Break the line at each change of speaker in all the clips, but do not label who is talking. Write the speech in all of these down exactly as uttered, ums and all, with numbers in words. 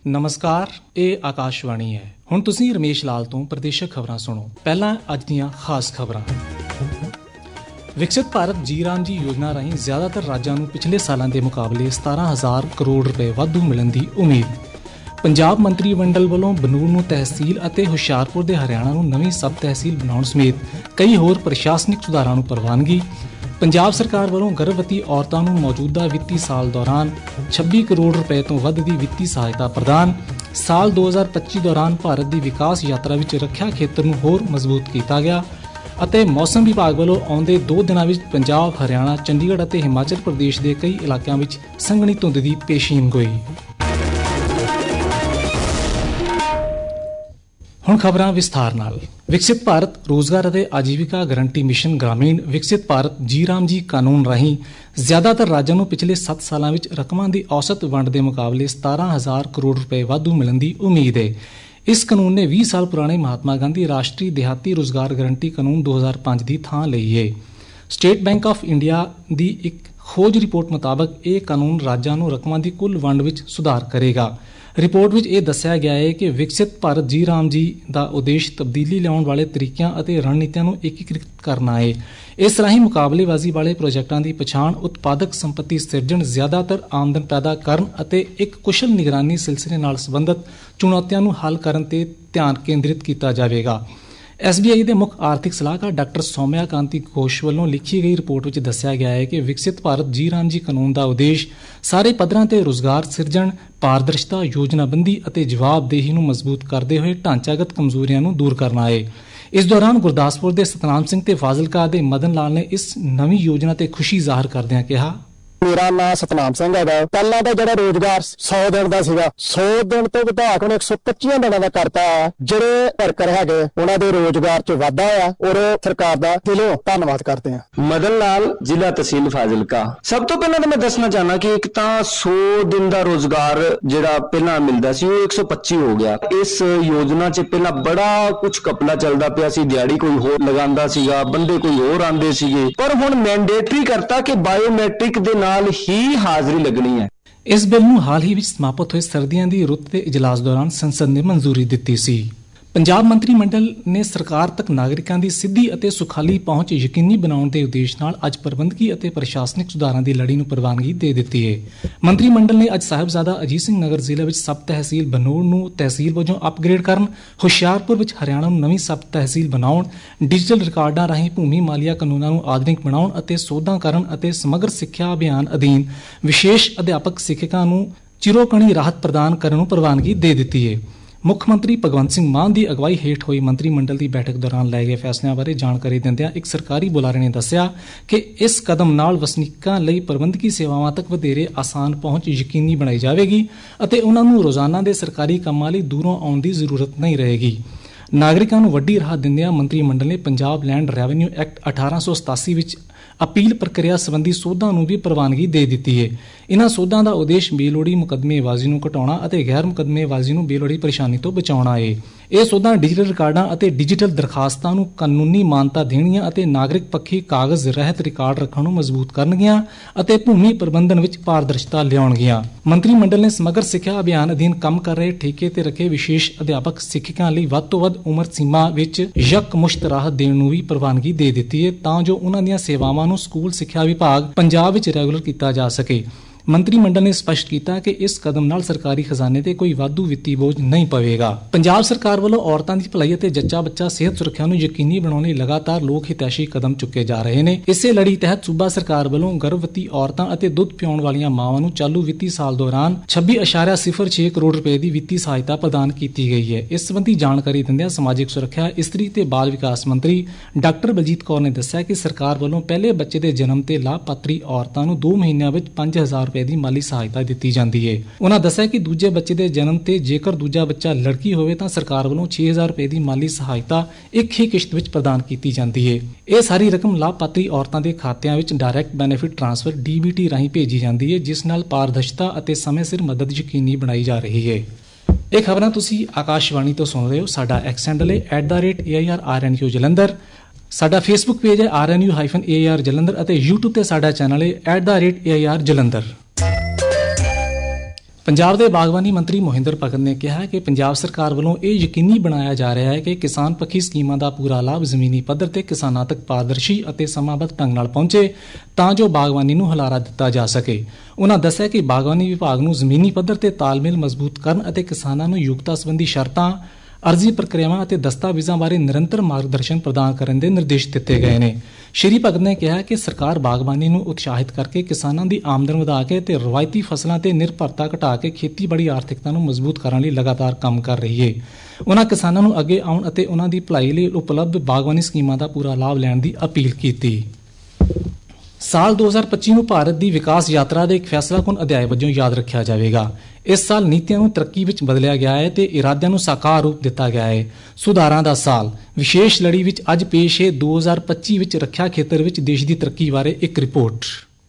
ਨਮਸਕਾਰ, ਇਹ ਆਕਾਸ਼ਵਾਣੀ ਹੈ। ਹੁਣ ਤੁਸੀਂ ਰਮੇਸ਼ ਲਾਲ ਤੋਂ ਪ੍ਰਦੇਸ਼ਕ ਖਬਰਾਂ ਸੁਣੋ। ਪਹਿਲਾਂ ਅੱਜ ਦੀਆਂ ਖਾਸ ਖਬਰਾਂ। ਵਿਕਸਿਤ ਭਾਰਤ ਜੀ ਰਾਮ ਜੀ ਯੋਜਨਾ ਰਾਹੀਂ ਜ਼ਿਆਦਾਤਰ ਰਾਜਾਂ ਨੂੰ ਪਿਛਲੇ ਸਾਲਾਂ ਦੇ ਮੁਕਾਬਲੇ ਸਤਾਰਾਂ ਹਜ਼ਾਰ ਕਰੋੜ ਰੁਪਏ ਵਾਧੂ ਮਿਲਣ ਦੀ ਉਮੀਦ। ਪੰਜਾਬ ਮੰਤਰੀ ਮੰਡਲ ਵੱਲੋਂ ਬਨੂੜ ਨੂੰ ਤਹਿਸੀਲ ਅਤੇ ਹੁਸ਼ਿਆਰਪੁਰ ਦੇ ਹਰਿਆਣਾ ਨੂੰ ਨਵੀਂ ਸਬ ਤਹਿਸੀਲ ਬਣਾਉਣ ਸਮੇਤ ਕਈ ਹੋਰ ਪ੍ਰਸ਼ਾਸਨਿਕ ਸੁਧਾਰਾਂ ਨੂੰ ਪ੍ਰਵਾਨਗੀ। ਪੰਜਾਬ ਸਰਕਾਰ ਵੱਲੋਂ ਗਰਭਵਤੀ ਔਰਤਾਂ ਨੂੰ ਮੌਜੂਦਾ ਵਿੱਤੀ ਸਾਲ ਦੌਰਾਨ ਛੱਬੀ ਕਰੋੜ ਰੁਪਏ ਤੋਂ ਵੱਧ ਦੀ ਵਿੱਤੀ ਸਹਾਇਤਾ ਪ੍ਰਦਾਨ। ਸਾਲ ਦੋ ਹਜ਼ਾਰ ਪੱਚੀ ਦੌਰਾਨ ਭਾਰਤ ਦੀ ਵਿਕਾਸ ਯਾਤਰਾ ਵਿੱਚ ਰੱਖਿਆ ਖੇਤਰ ਨੂੰ ਹੋਰ ਮਜ਼ਬੂਤ ਕੀਤਾ ਗਿਆ। ਅਤੇ ਮੌਸਮ ਵਿਭਾਗ ਵੱਲੋਂ ਆਉਂਦੇ ਦੋ ਦਿਨਾਂ ਵਿੱਚ ਪੰਜਾਬ, ਹਰਿਆਣਾ, ਚੰਡੀਗੜ੍ਹ ਅਤੇ ਹਿਮਾਚਲ ਪ੍ਰਦੇਸ਼ ਦੇ ਕਈ ਇਲਾਕਿਆਂ ਵਿੱਚ ਸੰਘਣੀ ਧੁੰਦ ਦੀ ਪੇਸ਼ੀਨਗੋਈ। ਹੁਣ ਖਬਰਾਂ ਵਿਸਥਾਰ ਨਾਲ। ਵਿਕਸਿਤ ਭਾਰਤ ਰੋਜ਼ਗਾਰ ਅਤੇ ਆਜੀਵਿਕਾ ਗਰੰਟੀ ਮਿਸ਼ਨ ਗ੍ਰਾਮੀਣ ਵਿਕਸਿਤ ਭਾਰਤ ਜੀ ਰਾਮ ਜੀ ਕਾਨੂੰਨ ਰਾਹੀਂ ਜ਼ਿਆਦਾਤਰ ਰਾਜਾਂ ਨੂੰ ਪਿਛਲੇ ਸੱਤ ਸਾਲਾਂ ਵਿੱਚ ਰਕਮਾਂ ਦੀ ਔਸਤ ਵੰਡ ਦੇ ਮੁਕਾਬਲੇ ਸਤਾਰਾਂ ਹਜ਼ਾਰ ਕਰੋੜ ਰੁਪਏ ਵਾਧੂ ਮਿਲਣ ਦੀ ਉਮੀਦ ਹੈ। ਇਸ ਕਾਨੂੰਨ ਨੇ ਵੀਹ ਸਾਲ ਪੁਰਾਣੇ ਮਹਾਤਮਾ ਗਾਂਧੀ ਰਾਸ਼ਟਰੀ ਦਿਹਾਤੀ ਰੋਜ਼ਗਾਰ ਗਰੰਟੀ ਕਾਨੂੰਨ ਦੋ ਹਜ਼ਾਰ ਪੰਜ ਦੀ ਥਾਂ ਲਈ ਹੈ। ਸਟੇਟ ਬੈਂਕ ਆਫ ਇੰਡੀਆ ਦੀ ਇੱਕ ਖੋਜ ਰਿਪੋਰਟ ਮੁਤਾਬਕ ਇਹ ਕਾਨੂੰਨ ਰਾਜਾਂ ਨੂੰ ਰਕਮਾਂ ਦੀ ਕੁੱਲ ਵੰਡ ਵਿੱਚ ਸੁਧਾਰ ਕਰੇਗਾ। ਰਿਪੋਰਟ ਵਿੱਚ ਇਹ ਦੱਸਿਆ ਗਿਆ ਹੈ ਕਿ ਵਿਕਸਿਤ ਭਾਰਤ ਜੀ ਰਾਮ ਜੀ ਦਾ ਉਦੇਸ਼ ਤਬਦੀਲੀ ਲਿਆਉਣ ਵਾਲੇ ਤਰੀਕਿਆਂ ਅਤੇ ਰਣਨੀਤੀਆਂ ਨੂੰ ਏਕੀਕ੍ਰਿਤ ਕਰਨਾ ਹੈ। ਇਸ ਰਾਹੀਂ ਮੁਕਾਬਲੇਬਾਜ਼ੀ ਵਾਲੇ ਪ੍ਰੋਜੈਕਟਾਂ ਦੀ ਪਛਾਣ, ਉਤਪਾਦਕ ਸੰਪਤੀ ਸਿਰਜਣ, ਜ਼ਿਆਦਾਤਰ ਆਮਦਨ ਪੈਦਾ ਕਰਨ ਅਤੇ ਇੱਕ ਕੁਸ਼ਲ ਨਿਗਰਾਨੀ ਸਿਲਸਿਲੇ ਨਾਲ ਸੰਬੰਧਿਤ ਚੁਣੌਤੀਆਂ ਨੂੰ ਹੱਲ ਕਰਨ ਤੇ ਧਿਆਨ ਕੇਂਦਰਿਤ ਕੀਤਾ ਜਾਵੇਗਾ। ਐਸ ਬੀ ਆਈ ਦੇ ਮੁੱਖ ਆਰਥਿਕ ਸਲਾਹਕਾਰ ਡਾਕਟਰ ਸੌਮਿਆ ਕਾਂਤੀ ਘੋਸ਼ ਵੱਲੋਂ ਲਿਖੀ ਗਈ ਰਿਪੋਰਟ ਵਿੱਚ ਦੱਸਿਆ ਗਿਆ ਹੈ ਕਿ ਵਿਕਸਿਤ ਭਾਰਤ ਜੀ ਰਾਮ ਜੀ ਕਾਨੂੰਨ ਦਾ ਉਦੇਸ਼ ਸਾਰੇ ਪੱਧਰਾਂ ਤੇ ਰੁਜ਼ਗਾਰ ਸਿਰਜਣ, ਪਾਰਦਰਸ਼ਤਾ, ਯੋਜਨਾਬੰਦੀ ਅਤੇ ਜਵਾਬਦੇਹੀ ਨੂੰ ਮਜ਼ਬੂਤ ਕਰਦੇ ਹੋਏ ਢਾਂਚਾਗਤ ਕਮਜ਼ੋਰੀਆਂ ਨੂੰ ਦੂਰ ਕਰਨਾ ਹੈ। ਇਸ ਦੌਰਾਨ ਗੁਰਦਾਸਪੁਰ ਦੇ ਸਤਨਾਮ ਸਿੰਘ ਤੇ ਫਾਜ਼ਿਲਕਾ ਦੇ ਮਦਨ ਲਾਲ ਨੇ ਇਸ ਨਵੀਂ ਯੋਜਨਾ ਤੇ ਖੁਸ਼ੀ ਜ਼ਾਹਰ ਕਰਦਿਆਂ ਕਿਹਾ,
ਮੇਰਾ ਨਾਂ ਸਤਨਾਮ ਸਿੰਘ ਹੈਗਾ। ਪਹਿਲਾਂ ਤਾਂ ਜਿਹੜਾ ਰੋਜ਼ਗਾਰ ਸੌ ਦਿਨ ਦਾ ਸੀਗਾ, ਸੌ ਦਿਨ ਤੋਂ ਵਧਾ ਕੇ ਹੁਣ ਇੱਕ ਸੌ ਪੱਚੀਆਂ ਦਿਨਾਂ ਦਾ ਕਰਤਾ। ਜਿਹੜੇ ਵਰਕਰ ਹੈਗੇ ਉਹਨਾਂ ਦੇ ਰੋਜ਼ਗਾਰ ਚ ਵਾਧਾ ਆ ਔਰ ਸਰਕਾਰ ਦਾ ਦਿਲੋਂ ਧੰਨਵਾਦ ਕਰਦੇ ਆ।
ਮਦਨ ਲਾਲ, ਜ਼ਿਲ੍ਹਾ ਤਹਿਸੀਲ ਫਾਜ਼ਿਲਕਾ। ਸਭ ਤੋਂ ਪਹਿਲਾਂ ਤਾਂ ਮੈਂ ਦੱਸਣਾ ਚਾਹਨਾ ਕਿ ਇੱਕ ਤਾਂ ਸੌ ਦਿਨ ਦਾ ਰੋਜ਼ਗਾਰ ਜਿਹੜਾ ਪਹਿਲਾਂ ਮਿਲਦਾ ਸੀ ਉਹ ਇੱਕ ਸੌ ਪੱਚੀ ਹੋ ਗਿਆ। ਇਸ ਯੋਜਨਾ ਚ ਪਹਿਲਾਂ ਬੜਾ ਕੁਝ ਕਪਲਾ ਚੱਲਦਾ ਪਿਆ ਸੀ, ਦਿਹਾੜੀ ਕੋਈ ਹੋਰ ਲਗਾਉਂਦਾ ਸੀਗਾ, ਬੰਦੇ ਕੋਈ ਹੋਰ ਆਉਂਦੇ ਸੀਗੇ, ਪਰ ਹੁਣ ਮੈਂਡੇਟਰੀ ਕਰਤਾ ਕਿ ਬਾਇਓਮੈਟ੍ਰਿਕ ਦੇ ਨਾਲ ਹੀ ਹਾਜ਼ਰੀ ਲੱਗਣੀ ਹੈ।
ਇਸ ਬਿੱਲ ਨੂੰ ਹਾਲ ਹੀ ਵਿੱਚ ਸਮਾਪਤ ਹੋਏ ਸਰਦੀਆਂ ਦੀ ਰੁੱਤ ਦੇ ਇਜਲਾਸ ਦੌਰਾਨ ਸੰਸਦ ਨੇ ਮਨਜ਼ੂਰੀ ਦਿੱਤੀ ਸੀ। ਪੰਜਾਬ ਮੰਤਰੀ ਮੰਡਲ ਨੇ ਸਰਕਾਰ ਤੱਕ ਨਾਗਰਿਕਾਂ ਦੀ ਸਿੱਧੀ ਅਤੇ ਸੁਖਾਲੀ ਪਹੁੰਚ ਯਕੀਨੀ ਬਣਾਉਣ ਦੇ ਉਦੇਸ਼ ਨਾਲ ਅੱਜ ਪ੍ਰਬੰਧਕੀ ਅਤੇ ਪ੍ਰਸ਼ਾਸਨਿਕ ਸੁਧਾਰਾਂ ਦੀ ਲੜੀ ਨੂੰ ਪ੍ਰਵਾਨਗੀ ਦੇ ਦਿੱਤੀ ਹੈ। ਮੰਤਰੀ ਮੰਡਲ ਨੇ ਅੱਜ ਸਾਹਿਬਜ਼ਾਦਾ ਅਜੀਤ ਸਿੰਘ ਨਗਰ ਜ਼ਿਲ੍ਹੇ ਵਿੱਚ ਸਬ ਤਹਿਸੀਲ ਬਨੂੜ ਨੂੰ ਤਹਿਸੀਲ ਵਜੋਂ ਅਪਗ੍ਰੇਡ ਕਰਨ, ਹੁਸ਼ਿਆਰਪੁਰ ਵਿੱਚ ਹਰਿਆਣਾ ਨੂੰ ਨਵੀਂ ਸਬ ਤਹਿਸੀਲ ਬਣਾਉਣ, ਡਿਜੀਟਲ ਰਿਕਾਰਡਾਂ ਰਾਹੀਂ ਭੂਮੀ ਮਾਲੀਆ ਕਾਨੂੰਨਾਂ ਨੂੰ ਆਧੁਨਿਕ ਬਣਾਉਣ ਅਤੇ ਸੋਧਾਂ ਕਰਨ ਅਤੇ ਸਮਗਰ ਸਿੱਖਿਆ ਅਭਿਆਨ ਅਧੀਨ ਵਿਸ਼ੇਸ਼ ਅਧਿਆਪਕ ਸਿੱਖਿਅਕਾਂ ਨੂੰ ਚਿਰੋਕਣੀ ਰਾਹਤ ਪ੍ਰਦਾਨ ਕਰਨ ਨੂੰ ਪ੍ਰਵਾਨਗੀ ਦੇ ਦਿੱਤੀ ਹੈ। ਮੁੱਖ ਮੰਤਰੀ ਭਗਵੰਤ ਸਿੰਘ ਮਾਨ ਦੀ ਅਗਵਾਈ ਹੇਠ ਹੋਈ ਮੰਤਰੀ ਮੰਡਲ ਦੀ ਬੈਠਕ ਦੌਰਾਨ ਲਏ ਗਏ ਫੈਸਲਿਆਂ ਬਾਰੇ ਜਾਣਕਾਰੀ ਦਿੰਦਿਆਂ ਇੱਕ ਸਰਕਾਰੀ ਬੁਲਾਰੇ ਨੇ ਦੱਸਿਆ ਕਿ ਇਸ ਕਦਮ ਨਾਲ ਵਸਨੀਕਾਂ ਲਈ ਪ੍ਰਬੰਧਕੀ ਸੇਵਾਵਾਂ ਤੱਕ ਵਧੇਰੇ ਆਸਾਨ ਪਹੁੰਚ ਯਕੀਨੀ ਬਣਾਈ ਜਾਵੇਗੀ ਅਤੇ ਉਹਨਾਂ ਨੂੰ ਰੋਜ਼ਾਨਾ ਦੇ ਸਰਕਾਰੀ ਕੰਮਾਂ ਲਈ ਦੂਰੋਂ ਆਉਣ ਦੀ ਜ਼ਰੂਰਤ ਨਹੀਂ ਰਹੇਗੀ। ਨਾਗਰਿਕਾਂ ਨੂੰ ਵੱਡੀ ਰਾਹਤ ਦਿੰਦਿਆਂ ਮੰਤਰੀ ਮੰਡਲ ਨੇ ਪੰਜਾਬ ਲੈਂਡ ਰੈਵਨਿਊ ਐਕਟ ਅਠਾਰਾਂ ਸੌ ਸਤਾਸੀ ਵਿੱਚ ਅਪੀਲ ਪ੍ਰਕਿਰਿਆ ਸੰਬੰਧੀ ਸੋਧਾਂ ਨੂੰ ਵੀ ਪ੍ਰਵਾਨਗੀ ਦੇ ਦਿੱਤੀ ਹੈ। ਇਨ੍ਹਾਂ ਸੋਧਾਂ ਦਾ ਉਦੇਸ਼ ਬੇਲੋੜੀ ਮੁਕੱਦਮੇਬਾਜ਼ੀ ਨੂੰ ਘਟਾਉਣਾ ਅਤੇ ਗੈਰ ਮੁਕੱਦਮੇਬਾਜ਼ੀ ਨੂੰ ਬੇਲੋੜੀ ਪਰੇਸ਼ਾਨੀ ਤੋਂ ਬਚਾਉਣਾ ਹੈ। ਇਹ ਸੋਧਾਂ ਡਿਜੀਟਲ ਰਿਕਾਰਡਾਂ ਅਤੇ ਡਿਜੀਟਲ ਦਰਖਾਸਤਾਂ ਨੂੰ ਕਾਨੂੰਨੀ ਮਾਨਤਾ ਦੇਣਗੀਆਂ ਅਤੇ ਨਾਗਰਿਕ ਪੱਖੀ ਕਾਗਜ਼ ਰਹਿਤ ਰਿਕਾਰਡ ਰੱਖਣ ਨੂੰ ਮਜ਼ਬੂਤ ਕਰਨਗੀਆਂ ਅਤੇ ਭੂਮੀ ਪ੍ਰਬੰਧਨ ਵਿੱਚ ਪਾਰਦਰਸ਼ਤਾ ਲਿਆਉਣਗੀਆਂ। ਮੰਤਰੀ ਮੰਡਲ ਨੇ ਸਮਗਰ ਸਿੱਖਿਆ ਅਭਿਆਨ ਅਧੀਨ ਕੰਮ ਕਰ ਰਹੇ ਠੇਕੇ ਤੇ ਰੱਖੇ ਵਿਸ਼ੇਸ਼ ਅਧਿਆਪਕ ਸਿੱਖਿਅਕਾਂ ਲਈ ਵੱਧ ਤੋਂ ਵੱਧ ਉਮਰ ਸੀਮਾ ਵਿੱਚ ਯਕਮੁਸ਼ਤ ਰਾਹਤ ਦੇਣ ਨੂੰ ਵੀ ਪ੍ਰਵਾਨਗੀ ਦੇ ਦਿੱਤੀ ਹੈ ਤਾਂ ਜੋ ਉਹਨਾਂ ਦੀਆਂ ਸੇਵਾਵਾਂ ਨੂੰ ਸਕੂਲ ਸਿੱਖਿਆ ਵਿਭਾਗ ਪੰਜਾਬ ਵਿੱਚ ਰੈਗੂਲਰ ਕੀਤਾ ਜਾ ਸਕੇ। ਮੰਤਰੀ ਮੰਡਲ ਨੇ ਸਪਸ਼ਟ ਕੀਤਾ ਕਿ ਇਸ ਕਦਮ ਨਾਲ ਸਰਕਾਰੀ ਖਜ਼ਾਨੇ ਤੇ ਕੋਈ ਵਾਧੂ ਵਿੱਤੀ ਬੋਝ ਨਹੀਂ ਪਵੇਗਾ। ਪੰਜਾਬ ਸਰਕਾਰ ਵੱਲੋਂ ਔਰਤਾਂ ਦੀ ਭਲਾਈ ਅਤੇ ਜੱਚਾ ਬੱਚਾ ਸਿਹਤ ਸੁਰੱਖਿਆ ਨੂੰ ਯਕੀਨੀ ਬਣਾਉਣ ਲਈ ਲਗਾਤਾਰ ਲੋਕ ਹਿਤੈਸ਼ੀ ਕਦਮ ਚੁੱਕੇ ਜਾ ਰਹੇ ਨੇ। ਇਸੇ ਲੜੀ ਤਹਿਤ ਸੂਬਾ ਸਰਕਾਰ ਵੱਲੋਂ ਗਰਭਵਤੀ ਔਰਤਾਂ ਅਤੇ ਦੁੱਧ ਪਿਆਉਣ ਵਾਲੀਆਂ ਮਾਵਾਂ ਨੂੰ ਚਾਲੂ ਵਿੱਤੀ ਸਾਲ ਦੌਰਾਨ ਛੱਬੀ ਇਸ਼ਾਰਿਆ ਸਿਫਰ ਛੇ ਕਰੋੜ ਰੁਪਏ ਦੀ ਵਿੱਤੀ ਸਹਾਇਤਾ ਪ੍ਰਦਾਨ ਕੀਤੀ ਗਈ ਹੈ। ਇਸ ਸੰਬੰਧੀ ਜਾਣਕਾਰੀ ਦਿੰਦਿਆਂ ਸਮਾਜਿਕ ਸੁਰੱਖਿਆ, ਇਸਤਰੀ ਤੇ ਬਾਲ ਵਿਕਾਸ ਮੰਤਰੀ ਡਾਕਟਰ ਬਲਜੀਤ ਕੌਰ ਨੇ ਦੱਸਿਆ ਕਿ ਸਰਕਾਰ ਵੱਲੋਂ ਪਹਿਲੇ ਬੱਚੇ ਦੇ ਜਨਮ ਤੇ ਲਾਭਪਾਤਰੀ ਔਰਤਾਂ ਨੂੰ ਦੋ ਮਹੀਨਿਆਂ ਵਿੱਚ ਪੰਜ ਹਜ਼ਾਰ ਰੁਪਏ ਦੀ ਮਾਲੀ ਸਹਾਇਤਾ ਦਿੱਤੀ ਜਾਂਦੀ ਹੈ। ਉਹਨਾਂ ਦੱਸਿਆ ਕਿ ਦੂਜੇ ਬੱਚੇ ਦੇ ਜਨਮ ਤੇ ਜੇਕਰ ਦੂਜਾ ਬੱਚਾ ਲੜਕੀ ਹੋਵੇ ਤਾਂ ਸਰਕਾਰ ਵੱਲੋਂ ਛੇ ਹਜ਼ਾਰ ਰੁਪਏ ਦੀ ਮਾਲੀ ਸਹਾਇਤਾ ਇੱਕ ਹੀ ਕਿਸ਼ਤ ਵਿੱਚ ਪ੍ਰਦਾਨ ਕੀਤੀ ਜਾਂਦੀ ਹੈ। ਇਹ ਸਾਰੀ ਰਕਮ ਲਾਭਪਾਤਰੀ ਔਰਤਾਂ ਦੇ ਖਾਤਿਆਂ ਵਿੱਚ direct benefit transfer D B T ਰਾਹੀਂ ਭੇਜੀ ਜਾਂਦੀ ਹੈ, ਜਿਸ ਨਾਲ ਪਾਰਦਰਸ਼ਤਾ ਅਤੇ ਸਮੇਂ ਸਿਰ ਮਦਦ ਯਕੀਨੀ ਬਣਾਈ ਜਾ ਰਹੀ ਹੈ। ਇਹ ਖਬਰਾਂ ਤੁਸੀਂ ਆਕਾਸ਼ਵਾਣੀ ਤੋਂ ਸੁਣ ਰਹੇ ਹੋ। ਸਾਡਾ ਐਕਸ ਹੈਂਡਲ ਹੈ at the rate A I R R N U Jalandhar. ਸਾਡਾ ਫੇਸਬੁੱਕ ਪੇਜ ਹੈ R N U hyphen A R Jalandhar ਅਤੇ ਯੂਟਿਊਬ ਤੇ ਸਾਡਾ ਚੈਨਲ ਹੈ at the rate A I R Jalandhar. Punjab ਦੇ ਬਾਗਬਾਨੀ ਮੰਤਰੀ ਮੋਹਿੰਦਰ ਭਗਤ ਨੇ ਕਿਹਾ ਕਿ ਪੰਜਾਬ ਸਰਕਾਰ ਵੱਲੋਂ ਇਹ ਯਕੀਨੀ ਬਣਾਇਆ ਜਾ ਰਿਹਾ ਹੈ ਕਿ ਕਿਸਾਨ ਪੱਖੀ ਸਕੀਮਾਂ ਦਾ ਪੂਰਾ ਲਾਭ ਜ਼ਮੀਨੀ ਪੱਧਰ ਤੇ ਕਿਸਾਨਾਂ ਤੱਕ ਪਾਰਦਰਸ਼ੀ ਅਤੇ ਸਮਾਂਬੱਧ ਢੰਗ ਨਾਲ ਪਹੁੰਚੇ ਤਾਂ ਜੋ ਬਾਗਬਾਨੀ ਨੂੰ ਹੁਲਾਰਾ ਦਿੱਤਾ ਜਾ ਸਕੇ। ਉਨ੍ਹਾਂ ਦੱਸਿਆ ਕਿ ਬਾਗਬਾਨੀ ਵਿਭਾਗ ਨੂੰ ਜ਼ਮੀਨੀ ਪੱਧਰ ਤੇ ਤਾਲਮੇਲ ਮਜ਼ਬੂਤ ਕਰਨ ਅਤੇ ਕਿਸਾਨਾਂ ਨੂੰ ਯੋਗਤਾ ਸੰਬੰਧੀ ਸ਼ਰਤਾਂ, ਅਰਜ਼ੀ ਪ੍ਰਕਿਰਿਆਵਾਂ ਅਤੇ ਦਸਤਾਵੇਜ਼ਾਂ ਬਾਰੇ ਨਿਰੰਤਰ ਮਾਰਗਦਰਸ਼ਨ ਪ੍ਰਦਾਨ ਕਰਨ ਦੇ ਨਿਰਦੇਸ਼ ਦਿੱਤੇ ਗਏ ਨੇ। ਸ਼੍ਰੀ ਭਗਤ ਨੇ ਕਿਹਾ ਕਿ ਸਰਕਾਰ ਬਾਗਬਾਨੀ ਨੂੰ ਉਤਸ਼ਾਹਿਤ ਕਰਕੇ ਕਿਸਾਨਾਂ ਦੀ ਆਮਦਨ ਵਧਾ ਕੇ ਤੇ ਰਵਾਇਤੀ ਫਸਲਾਂ ਤੇ ਨਿਰਭਰਤਾ ਘਟਾ ਕੇ ਖੇਤੀਬਾੜੀ ਆਰਥਿਕਤਾ ਨੂੰ ਮਜ਼ਬੂਤ ਕਰਨ ਲਈ ਲਗਾਤਾਰ ਕੰਮ ਕਰ ਰਹੀ ਹੈ। ਉਨ੍ਹਾਂ ਕਿਸਾਨਾਂ ਨੂੰ ਅੱਗੇ ਆਉਣ ਅਤੇ ਉਨ੍ਹਾਂ ਦੀ ਭਲਾਈ ਲਈ ਉਪਲਬਧ ਬਾਗਬਾਨੀ ਸਕੀਮਾਂ ਦਾ ਪੂਰਾ ਲਾਭ ਲੈਣ ਦੀ ਅਪੀਲ ਕੀਤੀ। ਸਾਲ ਦੋ ਹਜ਼ਾਰ ਪੱਚੀ ਨੂੰ ਭਾਰਤ ਦੀ ਵਿਕਾਸ ਯਾਤਰਾ ਦੇ ਇੱਕ ਫੈਸਲਾਕੁਨ ਅਧਿਆਇ ਵਜੋਂ ਯਾਦ ਰੱਖਿਆ ਜਾਵੇਗਾ। ਇਸ ਸਾਲ ਨੀਤੀਆਂ ਨੂੰ ਤਰੱਕੀ ਵਿੱਚ ਬਦਲਿਆ ਗਿਆ ਹੈ ਤੇ ਇਰਾਦਿਆਂ ਨੂੰ ਸਾਕਾਰ ਰੂਪ ਦਿੱਤਾ ਗਿਆ ਹੈ। ਸੁਧਾਰਾਂ ਦਾ ਸਾਲ ਵਿਸ਼ੇਸ਼ ਲੜੀ ਵਿੱਚ ਅੱਜ ਪੇਸ਼ ਹੈ ਦੋ ਹਜ਼ਾਰ ਪੱਚੀ ਵਿੱਚ ਰੱਖਿਆ ਖੇਤਰ ਵਿੱਚ ਦੇਸ਼ ਦੀ ਤਰੱਕੀ ਬਾਰੇ ਇੱਕ ਰਿਪੋਰਟ।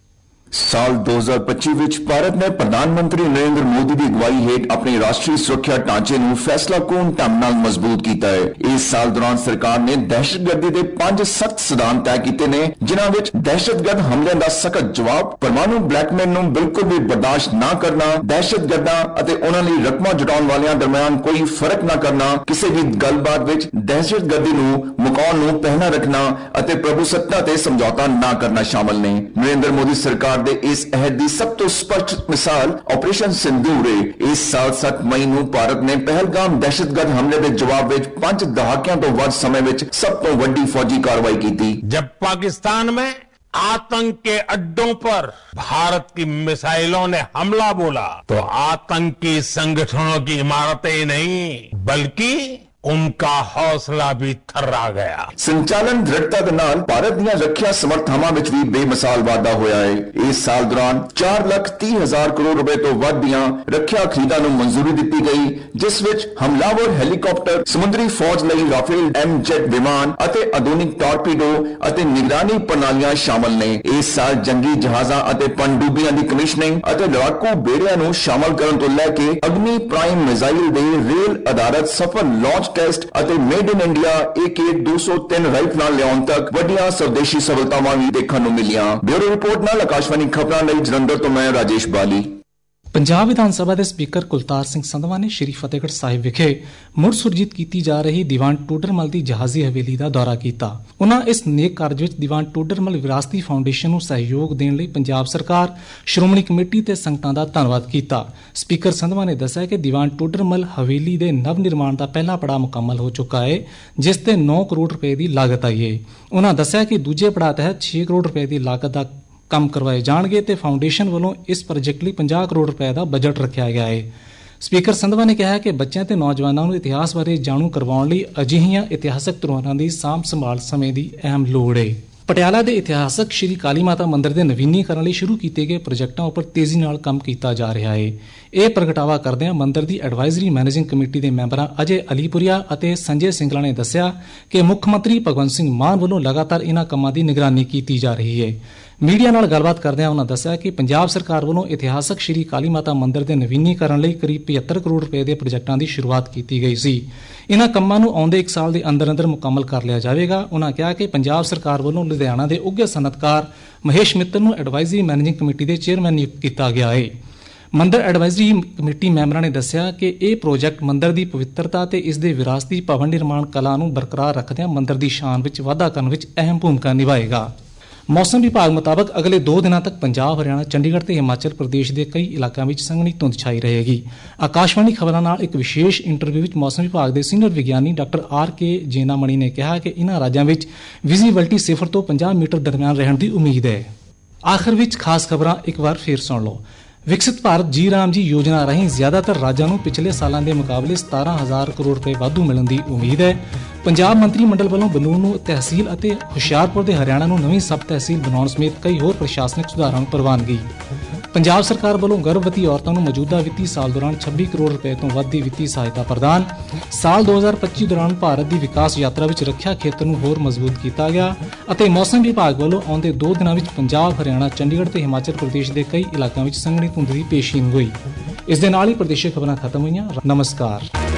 ਸਾਲ ਦੋ ਹਜ਼ਾਰ ਪੱਚੀ ਵਿੱਚ ਭਾਰਤ ਨੇ ਪ੍ਰਧਾਨ ਮੰਤਰੀ ਨਰਿੰਦਰ ਮੋਦੀ ਦੀ ਅਗਵਾਈ ਹੇਠ ਆਪਣੇ ਰਾਸ਼ਟਰੀ ਸੁਰੱਖਿਆ ਢਾਂਚੇ ਨੂੰ ਫੈਸਲਾਕੁਨ ਢੰਗ ਨਾਲ ਮਜ਼ਬੂਤ ਕੀਤਾ ਹੈ। ਇਸ ਸਾਲ ਦੌਰਾਨ ਸਰਕਾਰ ਨੇ ਦਹਿਸ਼ਤਗਰਦੀ ਦੇ ਪੰਜ ਸਖਤ ਸਿਧਾਂਤ ਤੈਅ ਕੀਤੇ ਨੇ, ਜਿਨ੍ਹਾਂ ਵਿੱਚ ਦਹਿਸ਼ਤਗਰਦ ਹਮਲਿਆਂ ਦਾ ਸਖਤ ਜਵਾਬ, ਪਰਮਾਣੂ ਬਲੈਕਮੇਲ ਨੂੰ ਬਿਲਕੁਲ ਵੀ ਬਰਦਾਸ਼ਤ ਨਾ ਕਰਨਾ, ਦਹਿਸ਼ਤਗਰਦਾਂ ਅਤੇ ਉਹਨਾਂ ਲਈ ਰਕਮਾਂ ਜੁਟਾਉਣ ਵਾਲਿਆਂ ਦਰਮਿਆਨ ਕੋਈ ਫਰਕ ਨਾ ਕਰਨਾ, ਕਿਸੇ ਵੀ ਗੱਲਬਾਤ ਵਿੱਚ ਦਹਿਸ਼ਤਗਰਦੀ ਨੂੰ ਮੁਕਾਉਣ ਨੂੰ ਪਹਿਲਾਂ ਰੱਖਣਾ ਅਤੇ ਪ੍ਰਭੂਸੱਤਾ ਤੇ ਸਮਝੌਤਾ ਨਾ ਕਰਨਾ ਸ਼ਾਮਲ ਨੇ। ਨਰਿੰਦਰ ਮੋਦੀ ਸਰਕਾਰ ਦੇ ਇਸ ਅਹਿਦ ਦੀ ਸਭ ਤੋਂ ਸਪਸ਼ਟ ਮਿਸਾਲ ਆਪਰੇਸ਼ਨ ਸਿੰਦੂਰ ਹੈ। ਇਸ ਸਾਲ ਸੱਤ ਮਈ ਨੂੰ ਭਾਰਤ ਨੇ ਪਹਿਲਗਾਮ ਦਹਿਸ਼ਤਗਰਦ ਹਮਲੇ ਦੇ ਜਵਾਬ ਵਿੱਚ ਪੰਜ ਦਹਾਕਿਆਂ ਤੋਂ ਵੱਧ ਸਮੇਂ ਵਿੱਚ ਸਭ ਤੋਂ ਵੱਡੀ ਫੌਜੀ ਕਾਰਵਾਈ ਕੀਤੀ।
जब पाकिस्तान में आतंक के अड्डों पर भारत की मिसाइलों ने हमला बोला तो आतंकी संगठनों की इमारतें ही नहीं बल्कि उनका हौसला भी थर्रा गया।
संचालन दृढ़ता के नाल भारत ਦੀਆਂ ਰੱਖਿਆ ਸਮਰਥਾਵਾਂ ਵਿੱਚ ਵੀ ਬੇਮਿਸਾਲ ਵਾਧਾ ਹੋਇਆ ਹੈ। ਇਸ ਸਾਲ ਦੌਰਾਨ ਚਾਰ ਲੱਖ ਤੀਹ ਹਜ਼ਾਰ ਕਰੋੜ ਰੁਪਏ ਤੋਂ ਵੱਧ ਦੀਆਂ ਰੱਖਿਆ ਖਰੀਦਾਂ ਨੂੰ ਮਨਜ਼ੂਰੀ ਦਿੱਤੀ ਗਈ, ਜਿਸ ਵਿੱਚ ਹਮਲਾਵਰ ਹੈਲੀਕਾਪਟਰ, ਸਮੁੰਦਰੀ ਫੌਜ ਲਈ ਰਾਫੇਲ ਐਮ ਜੈਟ ਵਿਮਾਨ ਅਤੇ ਆਧੁਨਿਕ ਟਾਰਪੀਡੋ ਅਤੇ ਨਿਗਰਾਨੀ ਪ੍ਰਣਾਲੀਆਂ ਸ਼ਾਮਲ ਨੇ। ਇਸ ਸਾਲ ਜੰਗੀ ਜਹਾਜ਼ਾਂ ਅਤੇ ਪਣਡੁੱਬੀਆਂ ਦੀ ਕਮਿਸ਼ਨਿੰਗ ਅਤੇ ਲੜਾਕੂ ਬੇੜਿਆਂ ਨੂੰ ਸ਼ਾਮਲ ਕਰਨ ਤੋਂ ਲੈ ਕੇ ਅਗਨੀ ਪ੍ਰਾਈਮ ਮਿਜ਼ਾਈਲ ਦੇ ਰੇਲ ਆਧਾਰਿਤ ਸਫਲ ਲਾਂਚ ਟੈਸਟ ਅਤੇ made in India A K ਦੋ ਸੌ ਤਿੰਨ ਰਾਈਫਲਾਂ ਲਿਆਉਣ ਤੱਕ ਵੱਡੀਆਂ ਸਵਦੇਸ਼ੀ ਸਫਲਤਾਵਾਂ ਵੀ ਦੇਖਣ ਨੂੰ ਮਿਲੀਆਂ। ਬਿਊਰੋ ਰਿਪੋਰਟ ਨਾਲ ਆਕਾਸ਼ਵਾਣੀ ਖਬਰਾਂ ਲਈ ਜਲੰਧਰ ਤੋਂ ਮੈਂ ਰਾਜੇਸ਼ ਬਾਲੀ।
ਪੰਜਾਬ ਵਿਧਾਨ ਸਭਾ ਦੇ ਸਪੀਕਰ ਕੁਲਤਾਰ ਸਿੰਘ ਸੰਧਵਾ ਨੇ ਸ਼੍ਰੀ ਫਤਿਹਗੜ੍ਹ ਸਾਹਿਬ ਵਿਖੇ ਮੁੜ ਸੁਰਜੀਤ ਕੀਤੀ ਜਾ ਰਹੀ ਦੀਵਾਨ ਟੋਡਰਮਲ ਦੀ ਜਹਾਜ਼ੀ ਹਵੇਲੀ ਦਾ ਦੌਰਾ ਕੀਤਾ। ਉਨ੍ਹਾਂ ਇਸ ਨੇਕ ਕਾਰਜ ਵਿੱਚ ਦੀਵਾਨ ਟੋਡਰਮਲ ਵਿਰਾਸਤੀ ਫਾਊਂਡੇਸ਼ਨ ਨੂੰ ਸਹਿਯੋਗ ਦੇਣ ਲਈ ਪੰਜਾਬ ਸਰਕਾਰ, ਸ਼੍ਰੋਮਣੀ ਕਮੇਟੀ ਤੇ ਸੰਗਤਾਂ ਦਾ ਧੰਨਵਾਦ ਕੀਤਾ। ਸਪੀਕਰ ਸੰਧਵਾ ਨੇ ਦੱਸਿਆ ਕਿ ਦੀਵਾਨ ਟੋਡਰਮਲ ਹਵੇਲੀ ਦੇ ਨਵ ਨਿਰਮਾਣ ਦਾ ਪਹਿਲਾ ਪੜਾਅ ਮੁਕੰਮਲ ਹੋ ਚੁੱਕਾ ਹੈ, ਜਿਸ ਤੇ ਨੌ ਕਰੋੜ ਰੁਪਏ ਦੀ ਲਾਗਤ ਆਈ ਹੈ। ਉਨ੍ਹਾਂ ਦੱਸਿਆ ਕਿ ਦੂਜੇ ਪੜਾਅ ਤਹਿਤ ਛੇ ਕਰੋੜ ਰੁਪਏ ਦੀ ਲਾਗਤ ਦਾ ਕੰਮ ਕਰਵਾਏ ਜਾਣਗੇ ਤੇ ਫਾਊਂਡੇਸ਼ਨ ਵੱਲੋਂ ਇਸ ਪ੍ਰੋਜੈਕਟ ਲਈ ਪੰਜਾਹ ਕਰੋੜ ਰੁਪਏ ਦਾ ਬਜਟ ਰੱਖਿਆ ਗਿਆ ਹੈ। ਸਪੀਕਰ ਸੰਧਵਾ ਨੇ ਕਿਹਾ ਕਿ ਬੱਚਿਆਂ ਤੇ ਨੌਜਵਾਨਾਂ ਨੂੰ ਇਤਿਹਾਸ ਬਾਰੇ ਜਾਣੂ ਕਰਵਾਉਣ ਲਈ ਅਜਿਹੀਆਂ ਇਤਿਹਾਸਕ ਧਰੋਹਰਾਂ ਦੀ ਸਾਂਭ ਸੰਭਾਲ ਸਮੇਂ ਦੀ ਅਹਿਮ ਲੋੜ ਹੈ। ਪਟਿਆਲਾ ਦੇ ਇਤਿਹਾਸਕ ਸ਼੍ਰੀ ਕਾਲੀ ਮਾਤਾ ਮੰਦਿਰ ਦੇ ਨਵੀਨੀਕਰਨ ਲਈ ਸ਼ੁਰੂ ਕੀਤੇ ਗਏ ਪ੍ਰੋਜੈਕਟਾਂ ਉੱਪਰ ਤੇਜ਼ੀ ਨਾਲ ਕੰਮ ਕੀਤਾ ਜਾ ਰਿਹਾ ਹੈ। ਇਹ ਪ੍ਰਗਟਾਵਾ ਕਰਦਿਆਂ ਮੰਦਿਰ ਦੀ ਐਡਵਾਈਜ਼ਰੀ ਮੈਨੇਜਿੰਗ ਕਮੇਟੀ ਦੇ ਮੈਂਬਰਾਂ ਅਜੇ ਅਲੀਪੁਰੀਆ ਅਤੇ ਸੰਜੇ ਸਿੰਗਲਾ ਨੇ ਦੱਸਿਆ ਕਿ ਮੁੱਖ ਮੰਤਰੀ ਭਗਵੰਤ ਸਿੰਘ ਮਾਨ ਵੱਲੋਂ ਲਗਾਤਾਰ ਇਨ੍ਹਾਂ ਕੰਮਾਂ ਦੀ ਨਿਗਰਾਨੀ ਕੀਤੀ ਜਾ ਰਹੀ ਹੈ। ਮੀਡੀਆ ਨਾਲ ਗੱਲਬਾਤ ਕਰਦਿਆਂ ਉਨ੍ਹਾਂ ਦੱਸਿਆ ਕਿ ਪੰਜਾਬ ਸਰਕਾਰ ਵੱਲੋਂ ਇਤਿਹਾਸਕ ਸ਼੍ਰੀ ਕਾਲੀ ਮਾਤਾ ਮੰਦਿਰ ਦੇ ਨਵੀਨੀਕਰਨ ਲਈ ਕਰੀਬ ਪਝੱਤਰ ਕਰੋੜ ਰੁਪਏ ਦੇ ਪ੍ਰੋਜੈਕਟਾਂ ਦੀ ਸ਼ੁਰੂਆਤ ਕੀਤੀ ਗਈ ਸੀ। ਇਨ੍ਹਾਂ ਕੰਮਾਂ ਨੂੰ ਆਉਂਦੇ ਇੱਕ ਸਾਲ ਦੇ ਅੰਦਰ ਅੰਦਰ ਮੁਕੰਮਲ ਕਰ ਲਿਆ ਜਾਵੇਗਾ। ਉਨ੍ਹਾਂ ਕਿਹਾ ਕਿ ਪੰਜਾਬ ਸਰਕਾਰ ਵੱਲੋਂ ਲੁਧਿਆਣਾ ਦੇ ਉੱਘੇ ਸਨਅਤਕਾਰ ਮਹੇਸ਼ ਮਿੱਤਲ ਨੂੰ ਐਡਵਾਈਜ਼ਰੀ ਮੈਨੇਜਿੰਗ ਕਮੇਟੀ ਦੇ ਚੇਅਰਮੈਨ ਨਿਯੁਕਤ ਕੀਤਾ ਗਿਆ ਹੈ। ਮੰਦਿਰ ਐਡਵਾਈਜ਼ਰੀ ਕਮੇਟੀ ਮੈਂਬਰਾਂ ਨੇ ਦੱਸਿਆ ਕਿ ਇਹ ਪ੍ਰੋਜੈਕਟ ਮੰਦਿਰ ਦੀ ਪਵਿੱਤਰਤਾ ਤੇ ਇਸ ਦੇ ਵਿਰਾਸਤੀ ਭਵਨ ਨਿਰਮਾਣ ਕਲਾ ਨੂੰ ਬਰਕਰਾਰ ਰੱਖਦਿਆਂ ਮੰਦਿਰ ਦੀ ਸ਼ਾਨ ਵਿੱਚ ਵਾਧਾ ਕਰਨ ਵਿੱਚ ਅਹਿਮ ਭੂਮਿਕਾ ਨਿਭਾਏਗਾ। ਮੌਸਮ ਵਿਭਾਗ ਮੁਤਾਬਕ ਅਗਲੇ ਦੋ ਦਿਨਾਂ ਤੱਕ ਪੰਜਾਬ, ਹਰਿਆਣਾ, ਚੰਡੀਗੜ੍ਹ ਤੇ ਹਿਮਾਚਲ ਪ੍ਰਦੇਸ਼ ਦੇ ਕਈ ਇਲਾਕਿਆਂ ਵਿੱਚ ਸੰਘਣੀ ਧੁੰਦ ਛਾਈ ਰਹੇਗੀ। ਆਕਾਸ਼ਵਾਣੀ ਖਬਰਾਂ ਨਾਲ ਇੱਕ ਵਿਸ਼ੇਸ਼ ਇੰਟਰਵਿਊ ਵਿੱਚ ਮੌਸਮ ਵਿਭਾਗ ਦੇ ਸੀਨੀਅਰ ਵਿਗਿਆਨੀ ਡਾਕਟਰ ਆਰ ਕੇ ਜੇਨਾਮਣੀ ਨੇ ਕਿਹਾ ਕਿ ਇਨ੍ਹਾਂ ਰਾਜਾਂ ਵਿੱਚ ਵਿਜ਼ੀਬਿਲਟੀ ਸਿਫਰ ਤੋਂ ਪੰਜਾਹ ਮੀਟਰ ਦਰਮਿਆਨ ਰਹਿਣ ਦੀ ਉਮੀਦ ਹੈ। ਆਖਰ ਵਿੱਚ ਖਾਸ ਖਬਰਾਂ ਇੱਕ ਵਾਰ ਫੇਰ ਸੁਣ ਲਓ। ਵਿਕਸਿਤ ਭਾਰਤ ਜੀ ਰਾਮ ਜੀ ਯੋਜਨਾ ਰਾਹੀਂ ਜ਼ਿਆਦਾਤਰ ਰਾਜਾਂ ਨੂੰ ਪਿਛਲੇ ਸਾਲਾਂ ਦੇ ਮੁਕਾਬਲੇ ਸਤਾਰਾਂ ਹਜ਼ਾਰ ਕਰੋੜ ਰੁਪਏ ਵਾਧੂ ਮਿਲਣ ਦੀ ਉਮੀਦ ਹੈ। ਪੰਜਾਬ ਮੰਤਰੀ ਮੰਡਲ ਵੱਲੋਂ ਬਨੂੜ ਨੂੰ ਤਹਿਸੀਲ ਅਤੇ ਹੁਸ਼ਿਆਰਪੁਰ ਦੇ ਹਰਿਆਣਾ ਨੂੰ ਨਵੀਂ ਸਬ ਤਹਿਸੀਲ ਬਣਾਉਣ ਸਮੇਤ ਕਈ ਹੋਰ ਪ੍ਰਸ਼ਾਸਨਿਕ ਸੁਧਾਰਾਂ ਨੂੰ ਪ੍ਰਵਾਨਗੀ। ਪੰਜਾਬ ਸਰਕਾਰ ਵੱਲੋਂ ਗਰਭਵਤੀ ਔਰਤਾਂ ਨੂੰ ਮੌਜੂਦਾ ਵਿੱਤੀ ਸਾਲ ਦੌਰਾਨ ਛੱਬੀ ਕਰੋੜ ਰੁਪਏ ਤੋਂ ਵੱਧ ਦੀ ਵਿੱਤੀ ਸਹਾਇਤਾ ਪ੍ਰਦਾਨ। ਸਾਲ ਦੋ ਹਜ਼ਾਰ ਪੱਚੀ ਦੌਰਾਨ ਭਾਰਤ ਦੀ ਵਿਕਾਸ ਯਾਤਰਾ ਵਿੱਚ ਰੱਖਿਆ ਖੇਤਰ ਨੂੰ ਹੋਰ ਮਜ਼ਬੂਤ ਕੀਤਾ ਗਿਆ ਅਤੇ ਮੌਸਮ ਵਿਭਾਗ ਵੱਲੋਂ ਆਉਂਦੇ ਦੋ ਦਿਨਾਂ ਵਿੱਚ ਪੰਜਾਬ, ਹਰਿਆਣਾ, ਚੰਡੀਗੜ੍ਹ ਤੇ ਹਿਮਾਚਲ ਪ੍ਰਦੇਸ਼ ਦੇ ਕਈ ਇਲਾਕਿਆਂ ਵਿੱਚ ਸੰਘਣੀ ਧੁੰਦ ਦੀ ਪੇਸ਼ੀਨਗੋਈ। ਇਸ ਦੇ ਨਾਲ ਹੀ ਪ੍ਰਦੇਸ਼ੀ ਖਬਰਾਂ ਖਤਮ ਹੋਈਆਂ। ਨਮਸਕਾਰ।